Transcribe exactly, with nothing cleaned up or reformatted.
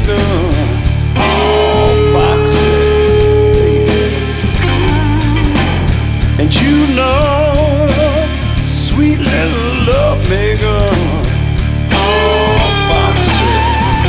maker. Oh, Foxy, and you know, sweet little love maker.